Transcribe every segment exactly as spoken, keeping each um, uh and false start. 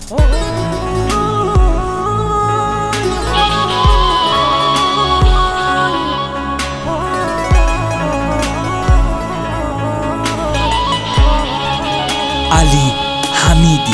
علی حمیدی.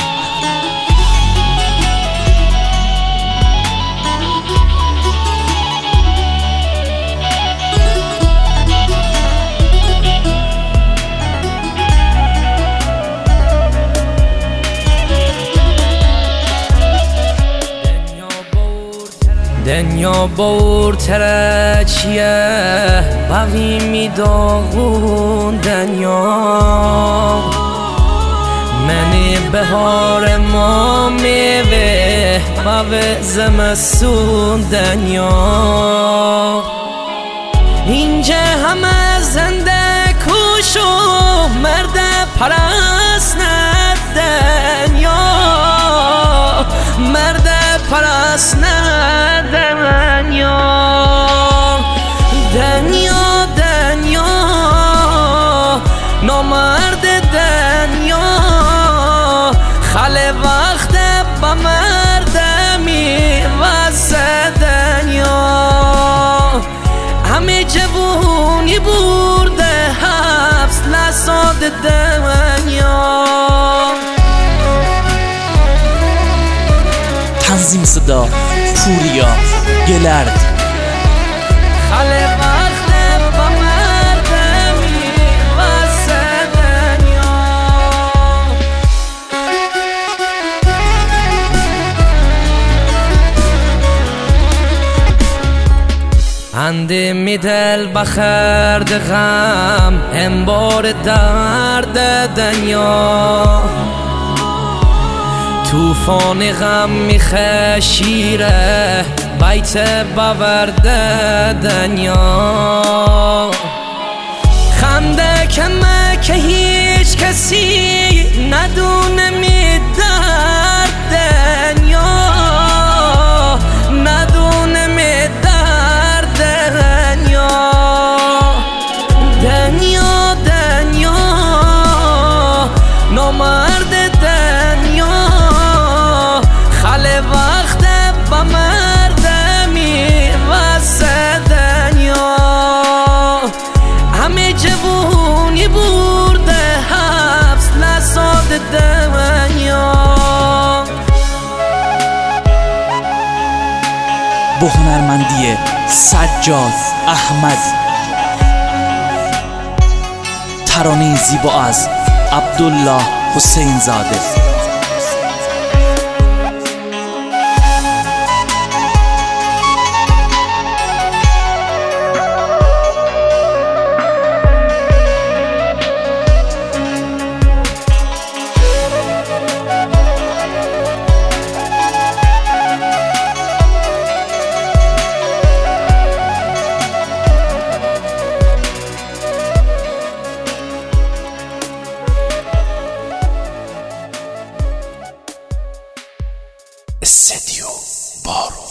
دنیا بورتره چیه باوی میداغون دنیا منی بهار ما میوه باوی زمستون دنیا اینجا همه زنده کوشو مرد پرست نه دنیا مرد پرست نه دنیا دنیا دنیا نامرد دنیا خاله وقت با مرد میوزه دنیا همه جوونی برده حبس لساد دنیا. تنظیم صدا پوریا گلرد. خاله وقت با مرد میوزه دنیا اندی می دل بخرد غم انبار درد دنیا توفان غم میخه شیره بیت باورده دنیا خنده کمه که هیچ کسی ندونه می درد دنیا ندونه می درد دنیا دنیا دنیا نامرد دنیا خاله وقت با مرد میوزه دنیا همه جوونی برده حبس لساد دنیا. با هنرمندی سجاد احمد. ترانه زیبا از عبدالله حسین زاده. استدیو بارو.